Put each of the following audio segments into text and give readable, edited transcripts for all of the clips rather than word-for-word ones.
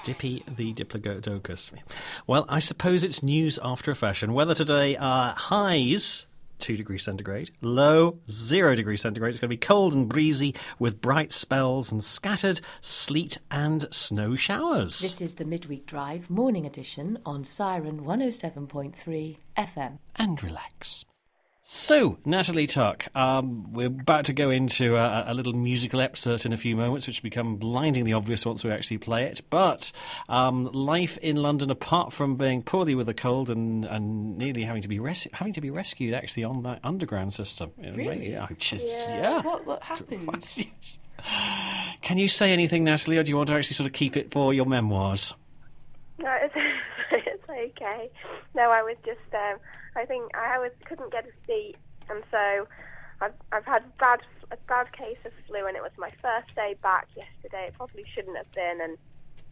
Dippy the Diplodocus. Well, I suppose it's news after a fashion. Weather today are highs 2 degrees centigrade, low 0 degrees centigrade. It's going to be cold and breezy with bright spells and scattered sleet and snow showers. This is the Midweek Drive morning edition on Siren 107.3 FM. And relax. So, Natalie Tuck, we're about to go into a little musical excerpt in a few moments, which will become blindingly obvious once we actually play it. But life in London, apart from being poorly with a cold and nearly having to be rescued, actually on that underground system. Really? Yeah. What happened? Can you say anything, Natalie, or do you want to actually sort of keep it for your memoirs? No, it's okay. No, I was just. I think I couldn't get a seat, and so I've had a bad case of flu, and it was my first day back yesterday. It probably shouldn't have been, and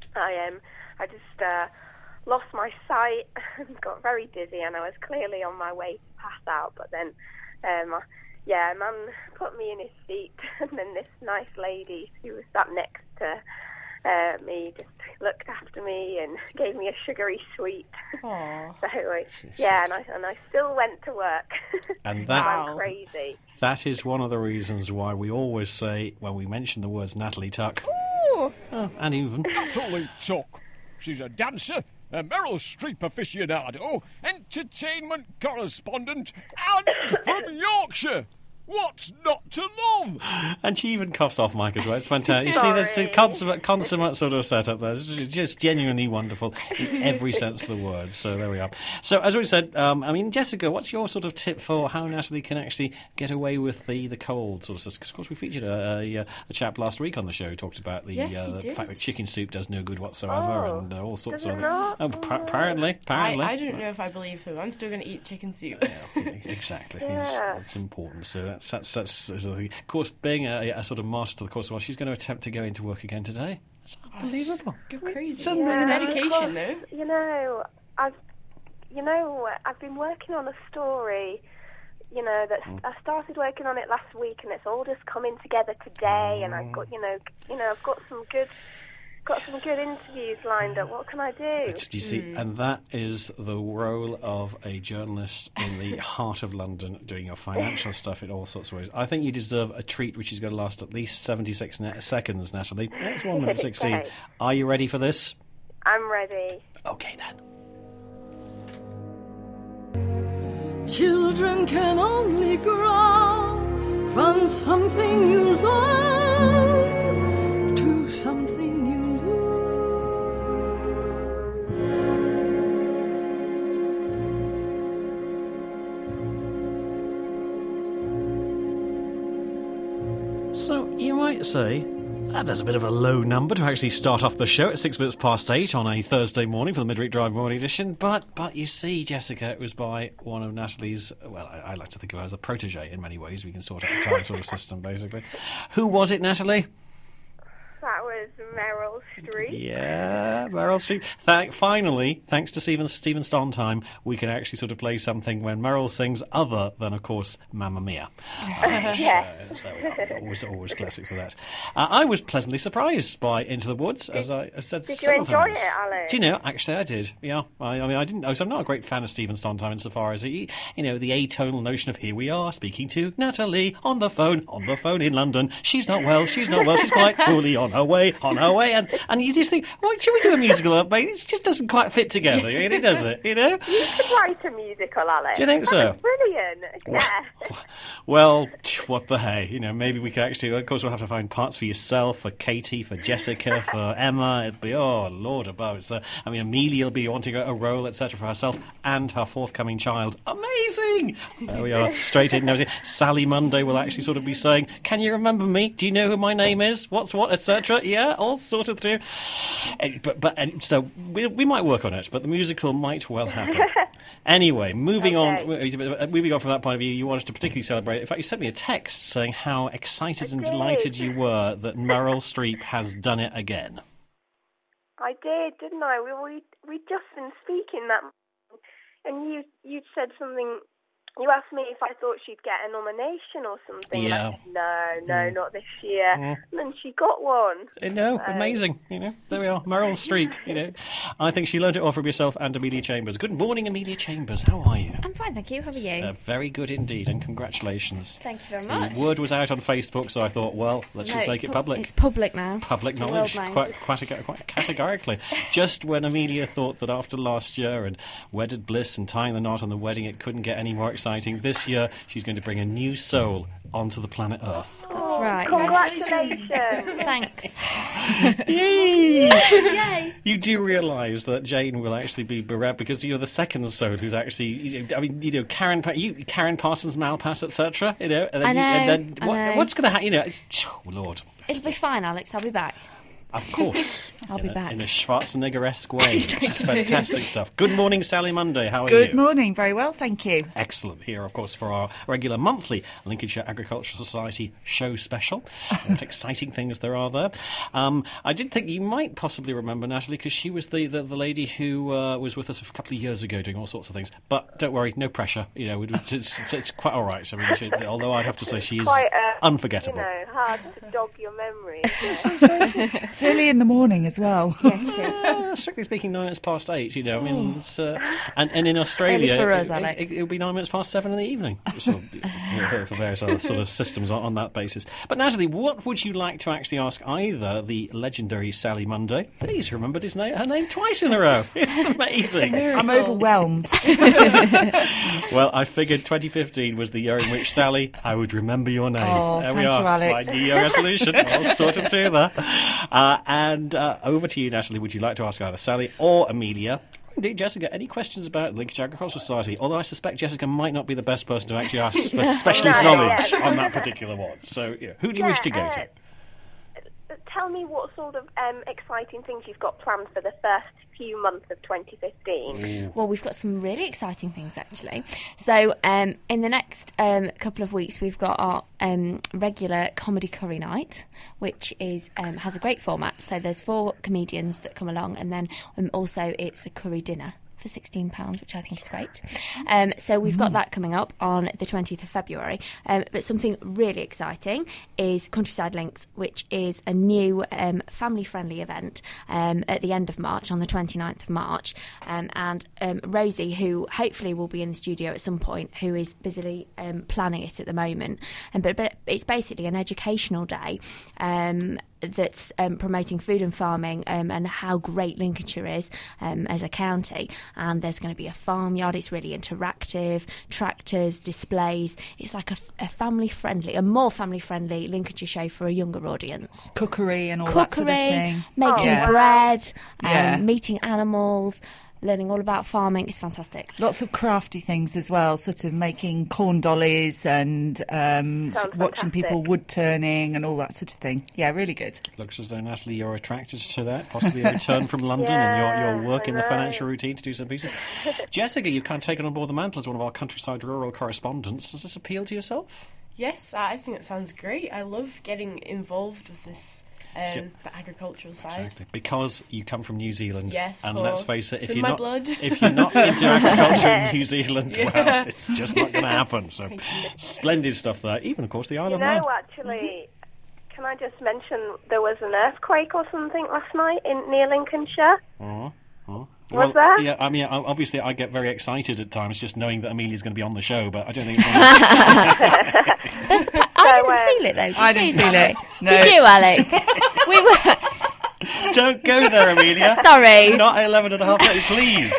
I just lost my sight and got very dizzy, and I was clearly on my way to pass out. But then, a man put me in his seat, and then this nice lady who was sat next to me just looked after me and gave me a sugary sweet. Aww. And I still went to work. And that I'm crazy. That is one of the reasons why we always say, when we mention the words Natalie Tuck, and even Natalie Tuck. She's a dancer, a Meryl Streep aficionado, entertainment correspondent, and from Yorkshire. What's not to love? And she even coughs off mic as well. It's fantastic. You see, there's the consummate sort of setup there. It's just genuinely wonderful in every sense of the word. So there we are. So as we said, Jessica, what's your sort of tip for how Natalie can actually get away with the cold sort of stuff? Because of course we featured a chap last week on the show who talked about the fact that chicken soup does no good whatsoever and all sorts of other. Apparently. I don't know if I believe him. I'm still going to eat chicken soup. Yeah, exactly. It's important. So that's sort of, course, being a sort of master of the course, well, she's going to attempt to go into work again today. It's unbelievable. You're crazy. Dedication, though. I've been working on a story. That I started working on it last week, and it's all just coming together today. And I've got, I've got some good interviews lined up. What can I do? You see, and that is the role of a journalist in the heart of London, doing your financial stuff in all sorts of ways. I think you deserve a treat which is going to last at least 76 seconds, Natalie. That's 1 minute 16. Okay. Are you ready for this? I'm ready. Okay, then. Children can only grow from something you love to something you lose. So you might say, that's a bit of a low number to actually start off the show at 6 minutes past 8 on a Thursday morning for the Midweek Drive morning edition. But you see, Jessica, it was by one of Natalie's, well, I like to think of her as a protege in many ways. We can sort out the time sort of system, basically. Who was it, Natalie? That was Meryl Streep. Yeah, Meryl Streep. Finally, thanks to Stephen Sondheim, we can actually sort of play something when Meryl sings other than, of course, Mamma Mia. Yes. Always classic for that. I was pleasantly surprised by Into the Woods, as I said several times. Did you enjoy it, Alex? Do you know, actually I did, yeah. I didn't know, so I'm not a great fan of Stephen Sondheim insofar as the atonal notion of here we are, speaking to Natalie on the phone in London. She's not well, she's quite poorly on her way, and you just think, what should we do a musical update? It just doesn't quite fit together, really, does it? You could write a musical, Alex. Do you think so? That's brilliant. Yeah. Well, what the hey? Maybe we could actually. Of course, we'll have to find parts for yourself, for Katie, for Jessica, for Emma. It'd be Lord above. Amelia will be wanting a role, etc., for herself and her forthcoming child. Amazing. There we are, straight in. Sally Monday will actually sort of be saying, "Can you remember me? Do you know who my name is? What's what, etc." Yeah, all sorted through. So we might work on it, but the musical might well happen. Anyway, moving on from that point of view, you wanted to particularly celebrate. In fact, you sent me a text saying how excited and delighted you were that Meryl Streep has done it again. I did, didn't I? We just been speaking that, and you said something you asked me if I thought she'd get a nomination or something. Yeah. And I said, no, not this year. And then she got one. No, amazing. There we are. Meryl Streep. I think she learned it all from yourself and Amelia Chambers. Good morning, Amelia Chambers. How are you? I'm fine, thank you. How are you? Very good indeed, and congratulations. Thank you very much. The word was out on Facebook, so I thought, well, let's just make it public. It's public now. Public The knowledge, world knows. quite categorically. Just when Amelia thought that after last year and wedded bliss and tying the knot on the wedding, it couldn't get any more exciting, this year she's going to bring a new soul onto the planet Earth. That's right. Yes. Congratulations. Thanks. Yay! Yay. You do realise that Jane will actually be bereft because you're the second soul who's actually, Karen Parsons, Malpass, etc. And then I know. What's going to happen? Lord. It'll be fine, Alex. I'll be back. Of course. I'll be back. In a Schwarzenegger-esque way. It's fantastic stuff. Good morning, Sally Monday. How are you? Good morning. Very well, thank you. Excellent. Here, of course, for our regular monthly Lincolnshire Agricultural Society show special. What exciting things there are there. I did think you might possibly remember Natalie because she was the lady who was with us a couple of years ago doing all sorts of things. But don't worry, no pressure. It's quite all right. I mean, although I'd have to say she is Quite unforgettable. Hard to dog your memory. It's early in the morning as well. Yes, it is. Strictly speaking, 9 minutes past 8. I mean, it's, and in Australia, Early for us, Alex. It'll be 9 minutes past 7 in the evening. So, for various other sort of systems on that basis. But Natalie, what would you like to actually ask either the legendary Sally Monday? Please remembered her name twice in a row. It's amazing. I'm overwhelmed. Well, I figured 2015 was the year in which Sally, I would remember your name. Oh, there we thank are. you, Alex. My New Year resolution. All sorted through there. And over to you, Natalie. Would you like to ask either Sally or Amelia? Indeed, Jessica, any questions about Lincolnshire Agricultural Society? Although I suspect Jessica might not be the best person to actually ask for specialist knowledge on that particular one. So, who do you wish to go to? Tell me what sort of exciting things you've got planned for the first few months of 2015. Well, we've got some really exciting things, actually. So, in the next couple of weeks, we've got our regular comedy curry night, which is has a great format. So there's 4 comedians that come along, and then also it's a curry dinner for £16, which I think is great. So we've got that coming up on the 20th of February. But something really exciting is Countryside Links, which is a new family-friendly event at the end of March, on the 29th of March. And Rosie, who hopefully will be in the studio at some point, who is busily planning it at the moment. But it's basically an educational day that's promoting food and farming and how great Lincolnshire is as a county. And there's going to be a farmyard. It's really interactive, tractors, displays. It's like a more family-friendly Lincolnshire show for a younger audience. Cookery and all that sort of thing. Making bread, meeting animals, learning all about farming. It's fantastic. Lots of crafty things as well, sort of making corn dollies and watching people wood turning and all that sort of thing. Yeah, really good. Looks as though, Natalie, you're attracted to that. Possibly a return from London and your work in the financial routine to do some pieces. Jessica, you've kind of taken on board the mantle as one of our countryside rural correspondents. Does this appeal to yourself? Yes, I think that sounds great. I love getting involved with this. The agricultural side. Exactly. Because you come from New Zealand. Yes, and of let's course. face it, It's in my blood. if you're not into agriculture in New Zealand, well, it's just not going to happen. So, splendid stuff there. Even, of course, the Isle of Man. Actually, can I just mention there was an earthquake or something last night near Lincolnshire? Was there? Yeah, I mean, obviously I get very excited at times just knowing that Amelia's going to be on the show, but I don't think it's I didn't feel it, though. I didn't feel it. No. Did you, Alex? We were... Don't go there, Amelia. Sorry. Not at 11:30, please.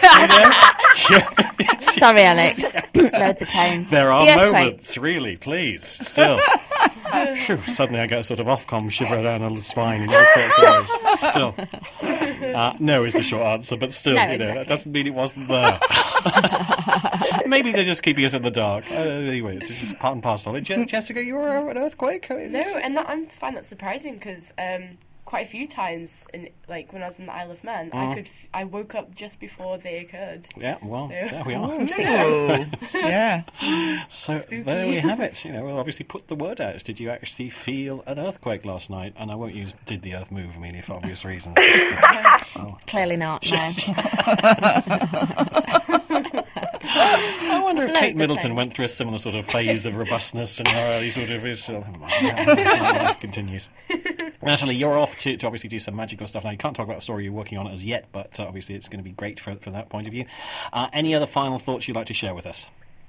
Sorry, Alex. Lowered the tone. There are The earthquake. moments, really, please, still. Phew, suddenly I get a sort of Ofcom shiver down the spine in all sorts of ways. Still. No is the short answer, but still, No, that exactly. doesn't mean it wasn't there. Maybe they're just keeping us in the dark. Anyway, this is part and parcel. Jessica, you were an earthquake? No, and I find that surprising because quite a few times, when I was in the Isle of Man, I woke up just before they occurred. Yeah, well, So- there we are. Yeah. So Spooky. there we have it. We'll obviously put the word out. Did you actually feel an earthquake last night? And I won't use "did the earth move," Amelia, for obvious reasons. Clearly not, no. I wonder if Float Kate the Middleton boat. went through a similar sort of phase of robustness in her early sort of life continues. Natalie, you're off to obviously do some magical stuff now. You can't talk about the story you're working on as yet, but obviously it's going to be great from that point of view. Any other final thoughts you'd like to share with us?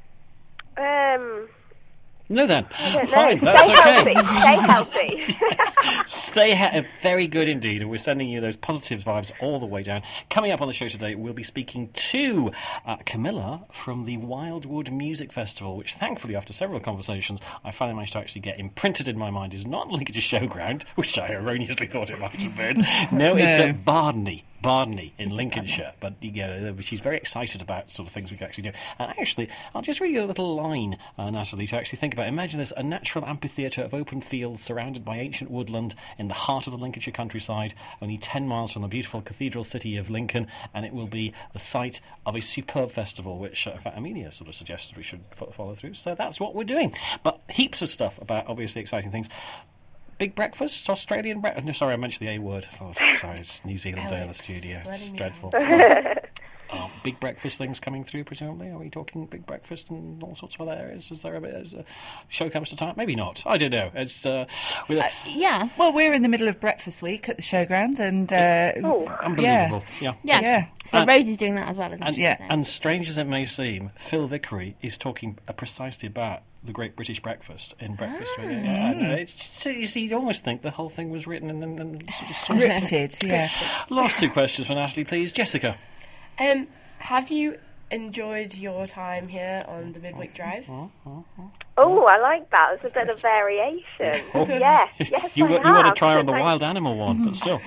No, then. Fine, that's okay. Stay healthy. Stay very good indeed, and we're sending you those positive vibes all the way down. Coming up on the show today, we'll be speaking to Camilla from the Wildwood Music Festival, which thankfully, after several conversations, I finally managed to actually get imprinted in my mind is not Lincolnshire Showground, which I erroneously thought it might have been. No, it's at Bardney in Lincolnshire, but she's very excited about sort of things we can actually do. And actually, I'll just read you a little line, Natalie, to actually think about. Imagine this: a natural amphitheatre of open fields surrounded by ancient woodland in the heart of the Lincolnshire countryside, only 10 miles from the beautiful cathedral city of Lincoln, and it will be the site of a superb festival, which, in fact, Amelia sort of suggested we should follow through. So that's what we're doing. But heaps of stuff about, obviously, exciting things. Big breakfast, Australian breakfast. No, sorry, I mentioned the A word. Oh, sorry, it's New Zealand Day in the studio. It's dreadful. Big breakfast things coming through, presumably. Are we talking big breakfast in all sorts of other areas? Is there a bit as a show comes to time? Maybe not. I don't know. It's yeah. Well, we're in the middle of breakfast week at the showground, and unbelievable. Yeah. Yes. Yeah. So Rosie's doing that as well, isn't she? So. And strange as it may seem, Phil Vickery is talking precisely about the Great British Breakfast in Breakfast. Yeah, no, it's just, you see, you almost think the whole thing was written and scripted. Yeah. Last two questions for Natalie, please. Jessica. Have you enjoyed your time here on the Midweek Drive? Oh, I like that. There's a bit of variation. Yes, you I got to have. try her on the wild animal one, but still.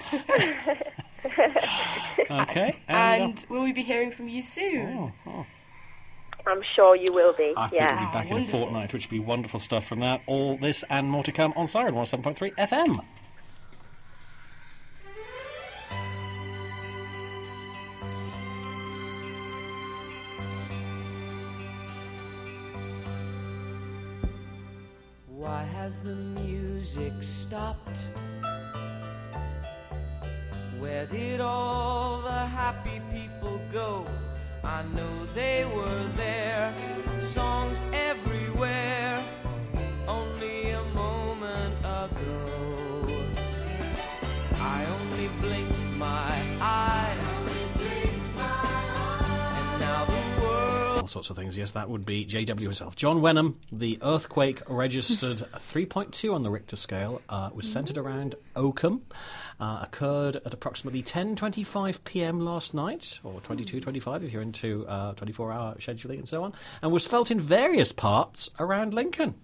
Okay. And will we be hearing from you soon? I'm sure you will be. I think we'll be back in a fortnight, which will be wonderful stuff from that. All this and more to come on Siren 107.3 FM. Why has the music stopped? Where did all the happy people go? I know they were there, songs everywhere, only a moment ago. I only blinked my eye, and now the world... All sorts of things, yes, that would be JW himself. John Wenham, the earthquake registered 3.2 on the Richter scale, was centred around Oakham. Occurred at approximately 10:25 p.m. last night, or 22:25 if you're into 24-hour scheduling and so on, and was felt in various parts around Lincoln.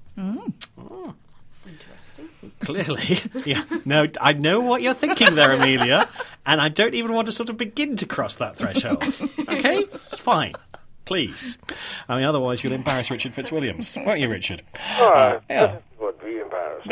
That's interesting. Clearly. Yeah. No, I know what you're thinking there, Amelia, and I don't even want to sort of begin to cross that threshold. Okay? It's fine. Please. I mean, otherwise you'll embarrass Richard Fitzwilliams. Won't you, Richard? Yeah. Would be embarrassed.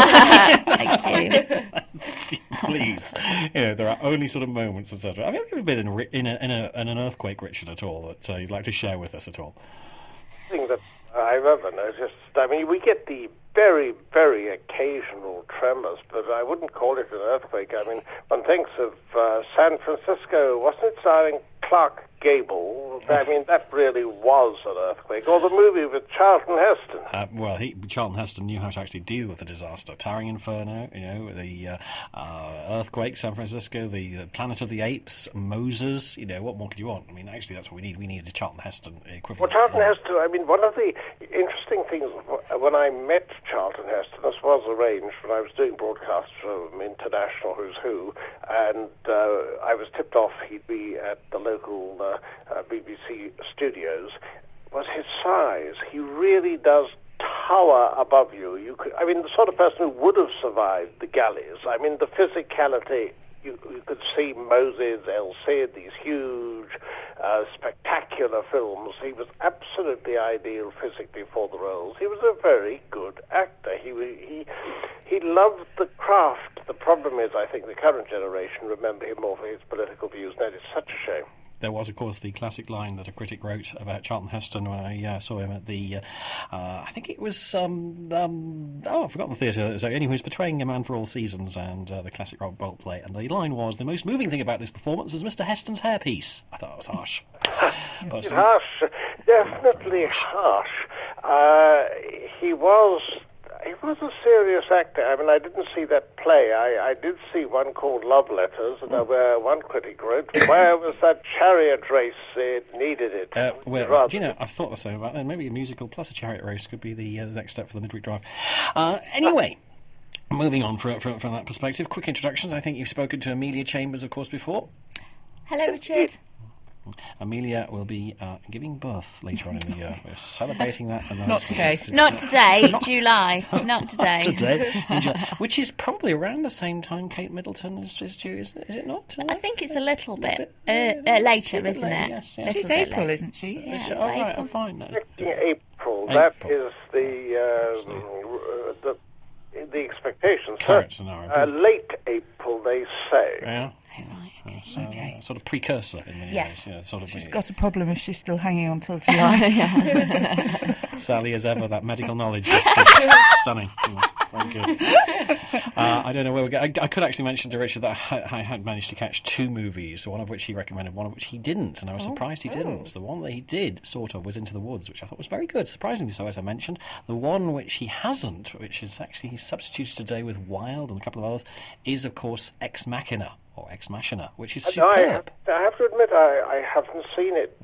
Thank you. Please. There are only sort of moments, etc. Have you ever been in an earthquake, Richard, at all, that you'd like to share with us at all? Thing that I've ever noticed, I mean, we get the very, very occasional tremors, but I wouldn't call it an earthquake. I mean, one thinks of San Francisco, wasn't it starring Clark Gable? I mean, that really was an earthquake. Or the movie with Charlton Heston. Charlton Heston knew how to actually deal with the disaster. Towering Inferno, the earthquake, San Francisco, the Planet of the Apes, Moses. What more could you want? I mean, actually, that's what we need. We needed a Charlton Heston equivalent. Well, Charlton Heston, I mean, one of the interesting things when I met Charlton Heston, this was arranged when I was doing broadcasts from International Who's Who, and I was tipped off he'd be at the local BBC studios, was his size. He really does tower above you. The sort of person who would have survived the galleys. I mean, the physicality, you could see Moses, El Cid, these huge, spectacular films. He was absolutely ideal physically for the roles. He was a very good actor. He loved the craft. The problem is, I think the current generation remember him more for his political views, and that is such a shame. There was, of course, the classic line that a critic wrote about Charlton Heston when I saw him at the, I think it was, I've forgotten the theatre. So anyway, he was portraying A Man for All Seasons and the classic Robert Bolt play. And the line was, the most moving thing about this performance is Mr. Heston's hairpiece. I thought it was harsh. He's harsh, definitely harsh. He was a serious actor. I mean, I didn't see that play. I did see one called Love Letters, and where one critic wrote, "Where was that chariot race? It needed it." Well, do you know, I've thought the same about that. Maybe a musical plus a chariot race could be the next step for the midweek drive. Anyway, moving on from that perspective, quick introductions. I think you've spoken to Amelia Chambers, of course, before. Hello, Richard. Amelia will be giving birth later on in the year. We're celebrating that. Not today. Not today, July. Not today. Today, in July, which is probably around the same time Kate Middleton is due, is it not? I think it's a little bit later, isn't it? Yes, yes. She's April, isn't she? Yeah, All right, I'm fine. April. That is the expectation. Current scenario. Late April, they say. Yeah. Oh, right, Sort of precursor in many Yes. ways. Yeah, sort of. She's got a problem if she's still hanging on till July. Sally, as ever, that medical knowledge is stunning. Very good. I don't know where we go. I could actually mention to Richard that I had managed to catch two movies, one of which he recommended, one of which he didn't, and I was surprised he didn't. The one that he did, sort of, was Into the Woods, which I thought was very good, surprisingly so, as I mentioned. The one which he hasn't, which is actually he's substituted today with Wild and a couple of others, is, of course, Ex Machina, or Ex Machina, which is superb. I have to admit, I haven't seen it.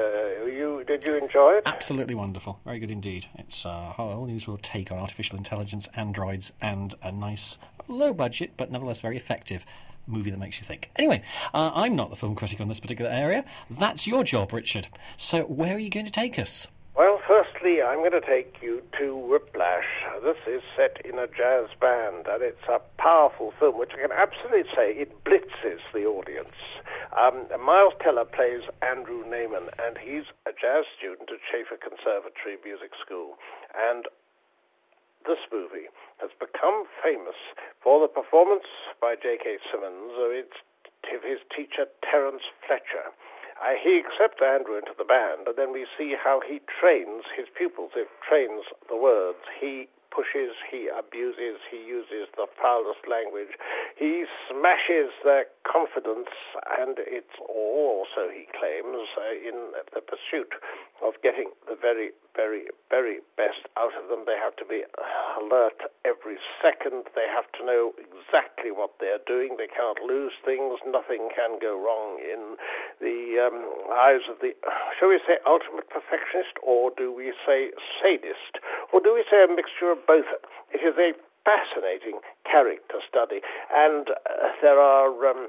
Did you enjoy it? Absolutely wonderful. Very good indeed. It's a whole new sort of take on artificial intelligence, androids, and a nice, low budget, but nevertheless very effective movie that makes you think. Anyway, I'm not the film critic on this particular area. That's your job, Richard. So where are you going to take us? Well, firstly, I'm going to take you to Whiplash. This is set in a jazz band, and it's a powerful film, which I can absolutely say it blitzes the audience. Miles Teller plays Andrew Naiman, and he's a jazz student at Schaefer Conservatory Music School. And this movie has become famous for the performance by J.K. Simmons of his teacher Terence Fletcher. He accepts Andrew into the band, and then we see how he trains his pupils. He trains the words. He pushes, he abuses, he uses the foulest language. He smashes their confidence, and it's all, so he claims, in the pursuit of getting the very, very, very best out of them. They have to be alert every second. They have to know exactly what they're doing. They can't lose things. Nothing can go wrong in the eyes of the, shall we say, ultimate perfectionist, or do we say sadist, or do we say a mixture of both? It is a fascinating character study, and there are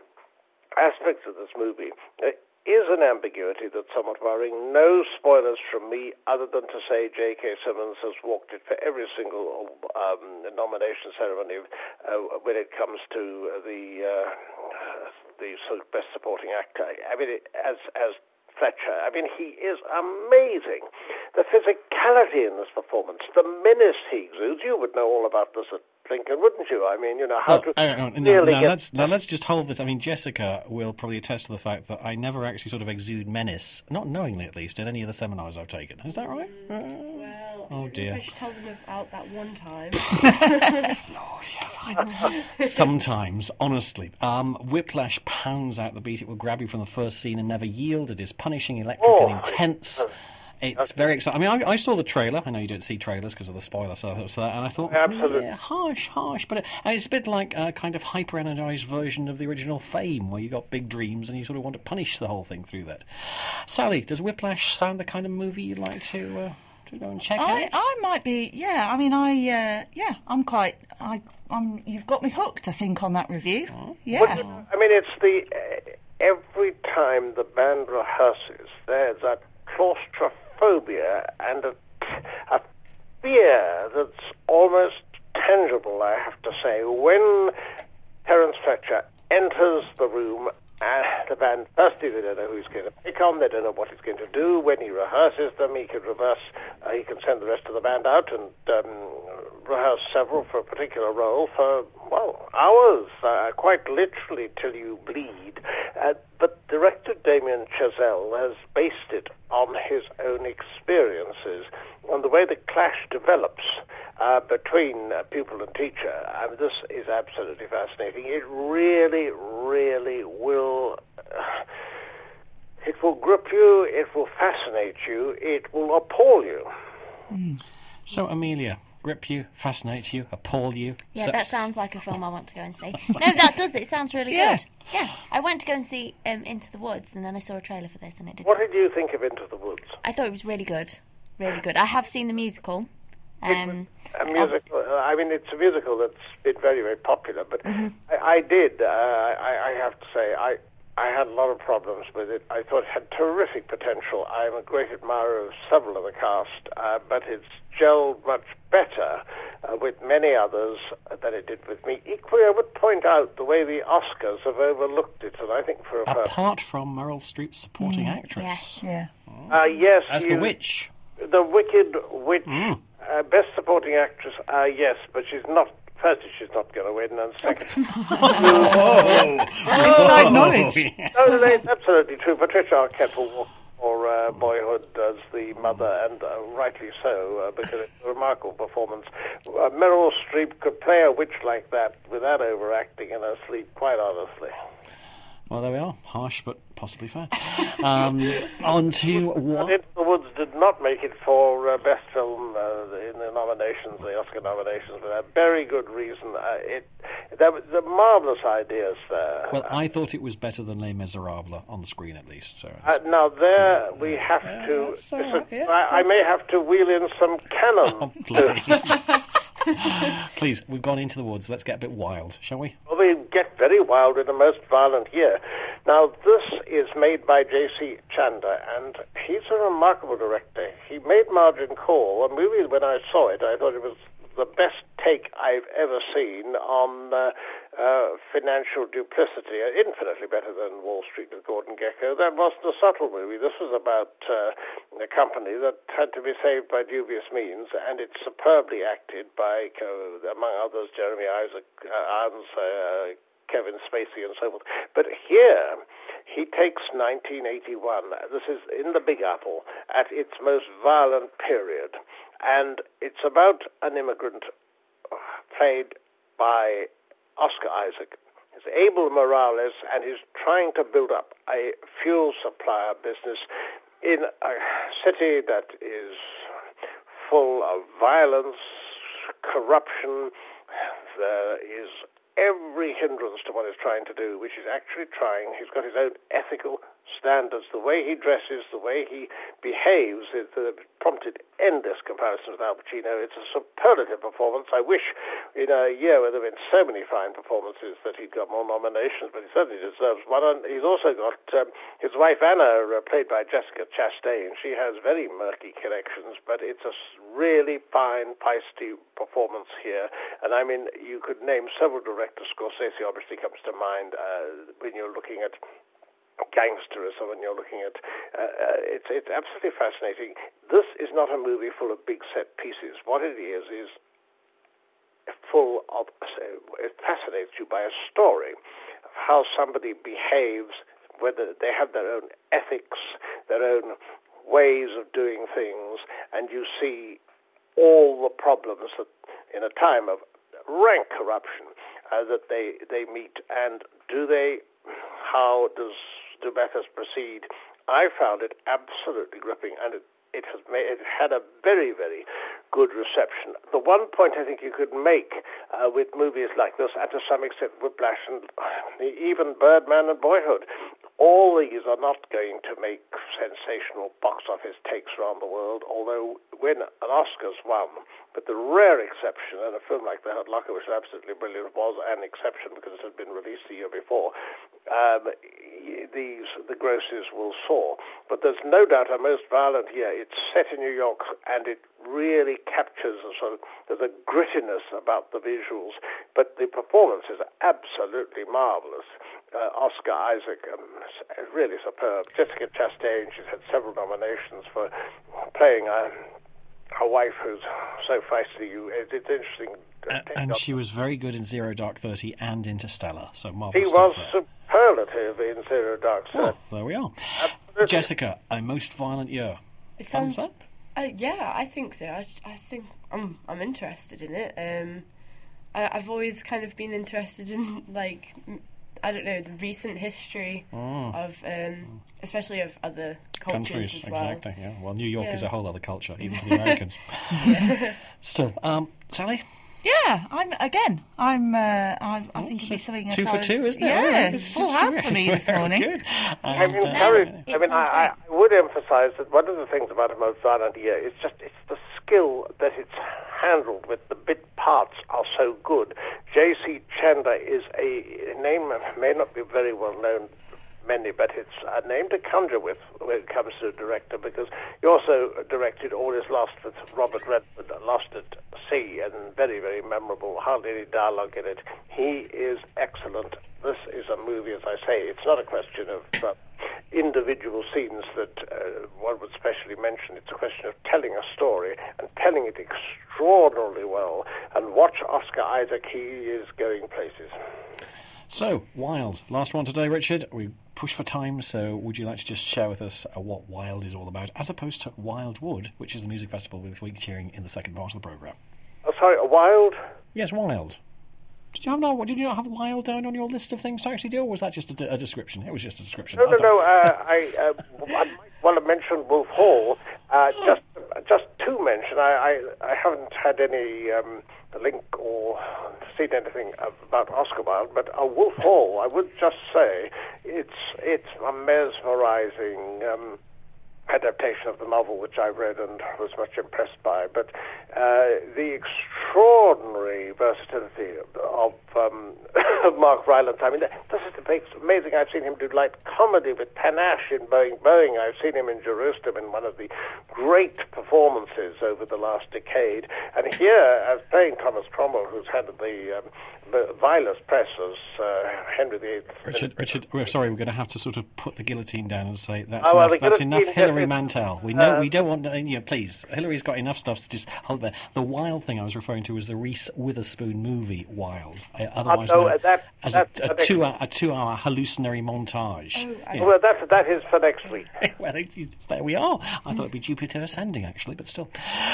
aspects of this movie. There is an ambiguity that's somewhat worrying. No spoilers from me, other than to say J.K. Simmons has walked it for every single nomination ceremony when it comes to the sort of best supporting actor. I mean, as Fletcher, I mean, he is amazing. The physicality in this performance, the menace he exudes. You would know all about this at Lincoln, wouldn't you? I mean, you know how let's just hold this. I mean, Jessica will probably attest to the fact that I never actually sort of exude menace, not knowingly at least, in any of the seminars I've taken. Is that right? Well, oh dear. I should tell them about that one time. Lord, yeah, fine. Sometimes, honestly, Whiplash pounds out the beat. It will grab you from the first scene and never yield. It is punishing, electric, and intense. It's very exciting. I mean, I saw the trailer. I know you don't see trailers because of the spoiler, so and I thought, absolutely, yeah, harsh. But it's a bit like a kind of hyper-energized version of the original Fame, where you got big dreams and you sort of want to punish the whole thing through that. Sally, does Whiplash sound the kind of movie you'd like to go and check out? I might be. Yeah, I mean, I'm quite. You've got me hooked, I think, on that review. Oh. Yeah. But, I mean, it's the every time the band rehearses, there's a claustrophobia and a fear that's almost tangible, I have to say. When Terence Fletcher enters the room, the band, firstly, they don't know who he's going to pick on, they don't know what he's going to do. When he rehearses them, he can he can send the rest of the band out and rehearse several for a particular role for, well, hours, quite literally till you bleed. But director Damien Chazelle has based it on his own experiences, on the way the clash develops between pupil and teacher. I mean, this is absolutely fascinating. It really, really will It will grip you, it will fascinate you, it will appall you. So, Amelia, grip you, fascinate you, appall you. Yeah, that sounds like a film I want to go and see. No, that does. It sounds really good. Yeah, I went to go and see Into the Woods, and then I saw a trailer for this, and it did. What did you think of Into the Woods? I thought it was really good. Really good. I have seen the musical. A musical. I mean, it's a musical that's been very, very popular. But I have to say, I had a lot of problems with it. I thought it had terrific potential. I'm a great admirer of several of the cast, but it's gelled much better with many others than it did with me. Equally, I would point out the way the Oscars have overlooked it, and I think for a apart from Meryl Streep's supporting actress. Yeah. Yes. As the witch. The Wicked Witch, best supporting actress, yes, but she's not. Firstly, she's not going to win, and second... Inside knowledge. No, it's absolutely true. Patricia Arquette will walk for Boyhood as the mother, and rightly so, because it's a remarkable performance. Meryl Streep could play a witch like that without overacting in her sleep, quite honestly. Well, there we are. Harsh, but possibly fair. On to what? Into the Woods did not make it for Best Film in the nominations, the Oscar nominations, for a very good reason. There were marvellous ideas there. Well, I thought it was better than Les Miserables on the screen, at least. So now, there we have to... I may have to wheel in some canon. Oh, please. Please, we've gone Into the Woods. Let's get a bit wild, shall we? Well, we get very wild in the most violent year. Now, this is made by J.C. Chanda, and he's a remarkable director. He made Margin Call, a movie, when I saw it, I thought it was the best take I've ever seen on financial duplicity, infinitely better than Wall Street with Gordon Gekko. That wasn't a subtle movie. This was about a company that had to be saved by dubious means, and it's superbly acted by, among others, Jeremy Irons, Kevin Spacey, and so forth. But here, he takes 1981. This is in the Big Apple at its most violent period. And it's about an immigrant played by Oscar Isaac. It's Abel Morales, and he's trying to build up a fuel supplier business in a city that is full of violence, corruption. There is every hindrance to what he's trying to do, which is actually trying. He's got his own ethical standards. The way he dresses, the way he behaves, it prompted endless comparisons with Al Pacino. It's a superlative performance. I wish in a year where there have been so many fine performances that he'd got more nominations, but he certainly deserves one. And he's also got his wife Anna, played by Jessica Chastain. She has very murky connections, but it's a really fine, feisty performance here. And I mean, you could name several directors. Scorsese obviously comes to mind when you're looking at gangsterism, when you're looking at it's absolutely fascinating. This is not a movie full of big set pieces. What it is full of, it fascinates you by a story of how somebody behaves, whether they have their own ethics, their own ways of doing things, and you see all the problems that in a time of rank corruption that they meet, and how do matters proceed. I found it absolutely gripping, and it had a very, very good reception. The one point I think you could make with movies like this, and to some extent Whiplash and even Birdman and Boyhood, all these are not going to make sensational box office takes around the world, although when an Oscar's won, but the rare exception, and a film like The Hurt Locker, which is absolutely brilliant, was an exception because it had been released the year before, the grosses will soar. But there's no doubt our most violent year. It's set in New York, and it really captures there's a grittiness about the visuals, but the performance is absolutely marvelous. Oscar Isaac, really superb. Jessica Chastain, she's had several nominations for playing a wife who's so feisty. It's interesting. And she was very good in Zero Dark 30 and Interstellar, so marvelous. He was superlative in Zero Dark 30. Well, there we are. Absolutely. Jessica, a most violent year. It sounds... yeah, I think so. I think I'm interested in it. I've always kind of been interested in, like... I don't know, the recent history of, especially of other cultures as well. Exactly, yeah. Well, New York is a whole other culture, even for the Americans. Still, Sally? Yeah, I think it'll be something. 2 for 2, isn't it? Yeah, it's full house for me this morning. Good. I'm encouraged. I would emphasise that one of the things about a most violent year is just it's the skill that it's handled with. The bit parts are so good. J.C. Chandler is a name that may not be very well known many, but it's a name to conjure with when it comes to a director, because he also directed All Is Lost with Robert Redford, Lost at Sea, and very, very memorable, hardly any dialogue in it. He is excellent. This is a movie, as I say, it's not a question of individual scenes that one would specially mention. It's a question of telling a story and telling it extraordinarily well. And watch Oscar Isaac, he is going places. So, Wild. Last one today, Richard. We push for time, so would you like to just share with us what Wild is all about, as opposed to Wildwood, which is the music festival which we're cheering in the second part of the programme? Oh, sorry, Wild? Yes, Wild. Did you not have Wild down on your list of things to actually do, or was that just a description? It was just a description. No. I might well have mentioned Wolf Hall. Just to mention, I haven't had any link or seen anything about Oscar Wilde, but Wolf Hall, I would just say, it's a mesmerising adaptation of the novel, which I read and was much impressed by. But the extraordinary versatility of Mark Rylance. I mean, this is amazing. I've seen him do light comedy with panache in Boeing. I've seen him in Jerusalem in one of the great performances over the last decade. And here, as playing Thomas Cromwell, who's had the vilest press as Henry VIII. Richard, we're sorry, we're going to have to sort of put the guillotine down and say that's enough Hilary Mantel. We know we don't want, please. Hilary's got enough stuff to just hold there. The Wild thing I was referring to was the Reese Witherspoon movie Wild, otherwise known as a 2-hour hallucinatory montage. Well, that is for next week. Well, there we are. I thought it'd be Jupiter Ascending, actually, but still.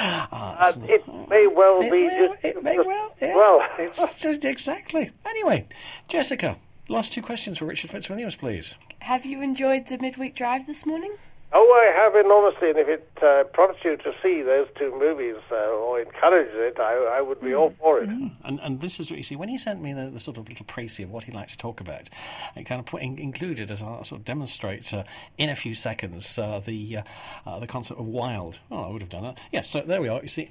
It may well be. It may well. Yeah. Well, it's exactly. Anyway, Jessica, last 2 questions for Richard Fitzwilliams, please. Have you enjoyed the midweek drive this morning? Oh, I have enormously, and if it prompts you to see those 2 movies or encourages it, I would be all for it. And this is what you see. When he sent me the sort of little précis of what he'd like to talk about, it kind of included, as I'll sort of demonstrate in a few seconds, the concept of Wild. Oh, I would have done that. Yeah, so there we are. You see,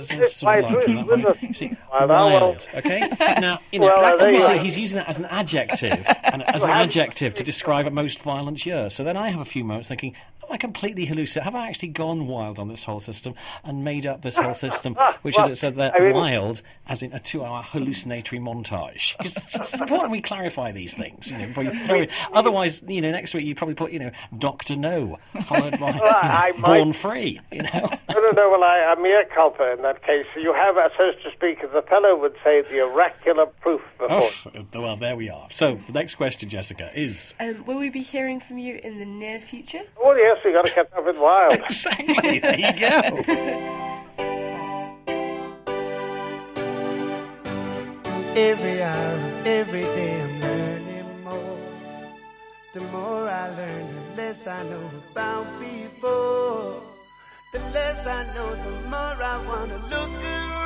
you see, Wild. Okay. Now, obviously he's using that as an adjective, to describe a most violent year. So then I have a few moments thinking, am I completely hallucinating? Have I actually gone wild on this whole system and made up this whole system, which is it said that wild, as in a 2-hour hallucinatory montage? Because it's important we clarify these things, before you throw it. Otherwise, next week you probably put, Dr. No, followed by Born Free, No. Well, I'm mea culpa in that case. You have, so to speak, as a fellow would say, the oracular proof before. Well, there we are. So, the next question, Jessica, is... will we be hearing from you in the near future? Oh, yes, we've got to catch up with Wild. Exactly, there you go. Every hour, every day I'm learning more. The more I learn, the less I know about before. The less I know, the more I want to look around.